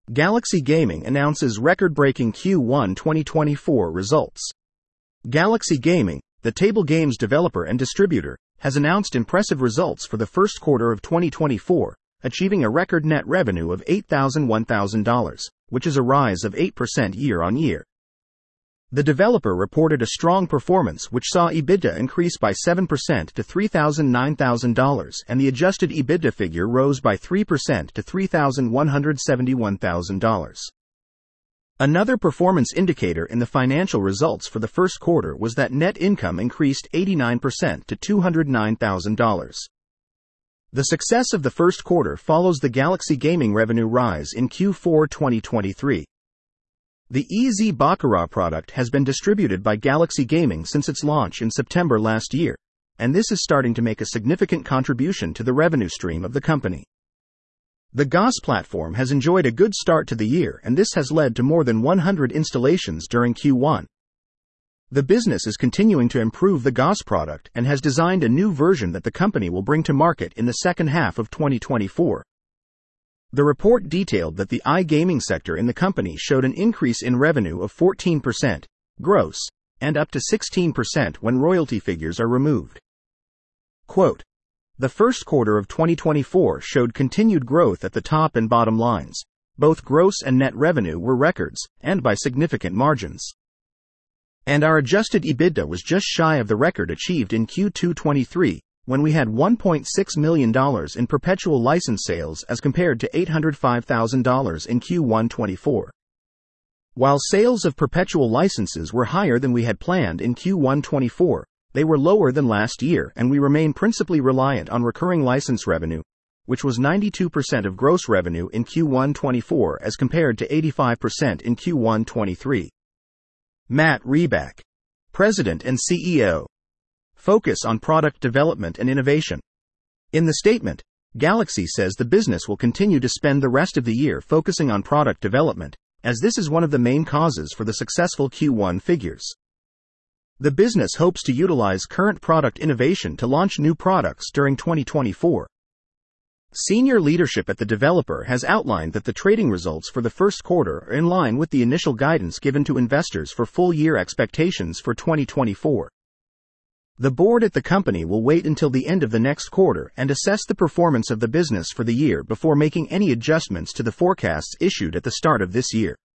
Galaxy Gaming announces record-breaking Q1 2024 results. Galaxy Gaming, the table games developer and distributor, has announced impressive results for the first quarter of 2024, achieving a record net revenue of $8,001, which is a rise of 8% year-on-year. The developer reported a strong performance which saw EBITDA increase by 7% to $3,009,000 and the adjusted EBITDA figure rose by 3% to $3,171,000. Another performance indicator in the financial results for the first quarter was that net income increased 89% to $209,000. The success of the first quarter follows the Galaxy Gaming revenue rise in Q4 2023. The EZ Baccarat product has been distributed by Galaxy Gaming since its launch in September last year, and this is starting to make a significant contribution to the revenue stream of the company. The GOS platform has enjoyed a good start to the year, and this has led to more than 100 installations during Q1. The business is continuing to improve the GOS product and has designed a new version that the company will bring to market in the second half of 2024. The report detailed that the iGaming sector in the company showed an increase in revenue of 14%, gross, and up to 16% when royalty figures are removed. Quote, "The first quarter of 2024 showed continued growth at the top and bottom lines. Both gross and net revenue were records, and by significant margins. And our adjusted EBITDA was just shy of the record achieved in Q2 23, when we had $1.6 million in perpetual license sales as compared to $805,000 in Q1 24. While sales of perpetual licenses were higher than we had planned in Q1 24, they were lower than last year, and we remain principally reliant on recurring license revenue, which was 92% of gross revenue in Q1 24 as compared to 85% in Q1 23. Matt Reback, President and CEO. Focus on product development and innovation. In the statement, Galaxy says the business will continue to spend the rest of the year focusing on product development, as this is one of the main causes for the successful Q1 figures. The business hopes to utilize current product innovation to launch new products during 2024. Senior leadership at the developer has outlined that the trading results for the first quarter are in line with the initial guidance given to investors for full-year expectations for 2024. The board at the company will wait until the end of the next quarter and assess the performance of the business for the year before making any adjustments to the forecasts issued at the start of this year.